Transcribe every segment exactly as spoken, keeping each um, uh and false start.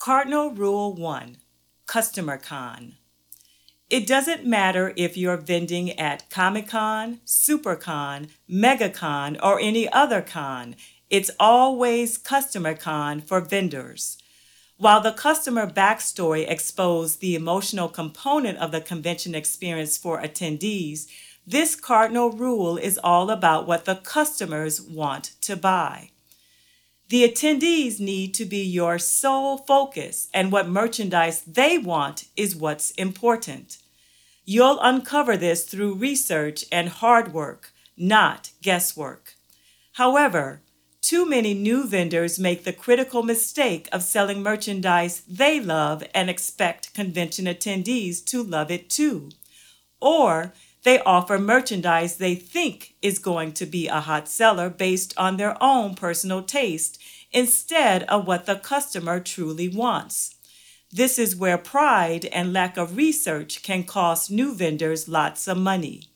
Cardinal Rule one, Customer Con. It doesn't matter if you're vending at Comic-Con, SuperCon, MegaCon, or any other con. It's always Customer Con for vendors. While the customer backstory exposed the emotional component of the convention experience for attendees, this cardinal rule is all about what the customers want to buy. The attendees need to be your sole focus, and what merchandise they want is what's important. You'll uncover this through research and hard work, not guesswork. However, too many new vendors make the critical mistake of selling merchandise they love and expect convention attendees to love it too. Or they offer merchandise they think is going to be a hot seller based on their own personal taste instead of what the customer truly wants. This is where pride and lack of research can cost new vendors lots of money.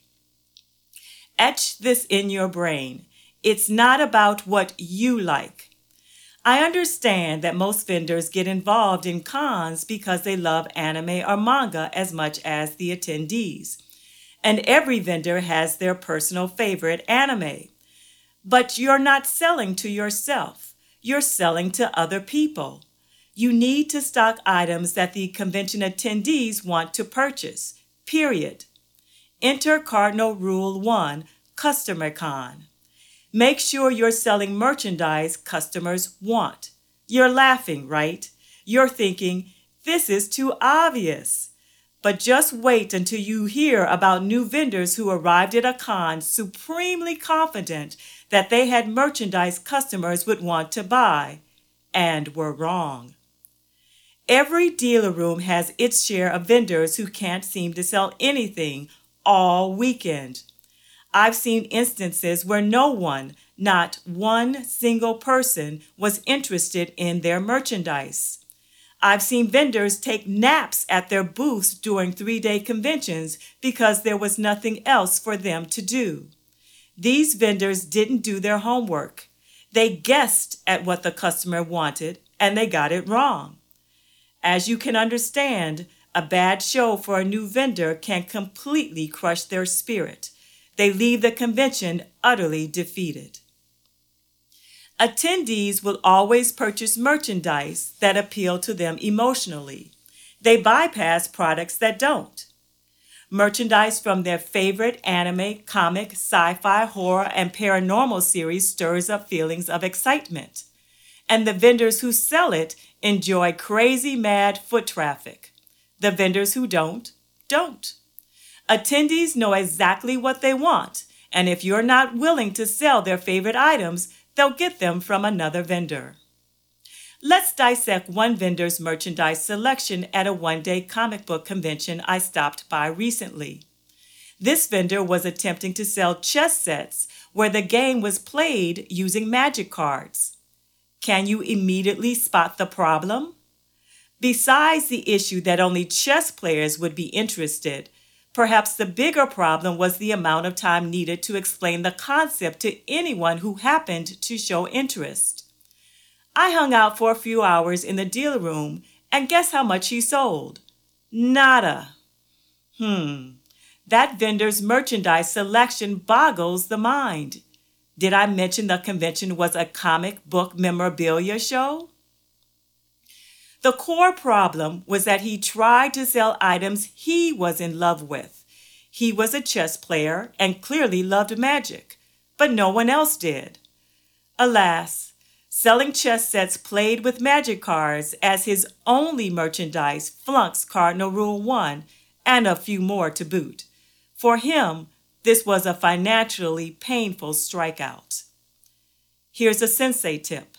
Etch this in your brain. It's not about what you like. I understand that most vendors get involved in cons because they love anime or manga as much as the attendees. And every vendor has their personal favorite anime. But you're not selling to yourself. You're selling to other people. You need to stock items that the convention attendees want to purchase, period. Enter Cardinal Rule one, Customer Con. Make sure you're selling merchandise customers want. You're laughing, right? You're thinking, this is too obvious. But just wait until you hear about new vendors who arrived at a con supremely confident that they had merchandise customers would want to buy, and were wrong. Every dealer room has its share of vendors who can't seem to sell anything all weekend. I've seen instances where no one, not one single person, was interested in their merchandise. I've seen vendors take naps at their booths during three-day conventions because there was nothing else for them to do. These vendors didn't do their homework. They guessed at what the customer wanted, and they got it wrong. As you can understand, a bad show for a new vendor can completely crush their spirit. They leave the convention utterly defeated. Attendees will always purchase merchandise that appeal to them emotionally. They bypass products that don't. Merchandise from their favorite anime, comic, sci-fi, horror, and paranormal series stirs up feelings of excitement. And the vendors who sell it enjoy crazy mad foot traffic. The vendors who don't, don't. Attendees know exactly what they want, and if you're not willing to sell their favorite items, they'll get them from another vendor. Let's dissect one vendor's merchandise selection at a one-day comic book convention I stopped by recently. This vendor was attempting to sell chess sets where the game was played using magic cards. Can you immediately spot the problem? Besides the issue that only chess players would be interested, perhaps the bigger problem was the amount of time needed to explain the concept to anyone who happened to show interest. I hung out for a few hours in the dealer room, and guess how much he sold? Nada. Hmm, that vendor's merchandise selection boggles the mind. Did I mention the convention was a comic book memorabilia show? The core problem was that he tried to sell items he was in love with. He was a chess player and clearly loved magic, but no one else did. Alas, selling chess sets played with magic cards as his only merchandise flunks Cardinal Rule one and a few more to boot. For him, this was a financially painful strikeout. Here's a sensei tip.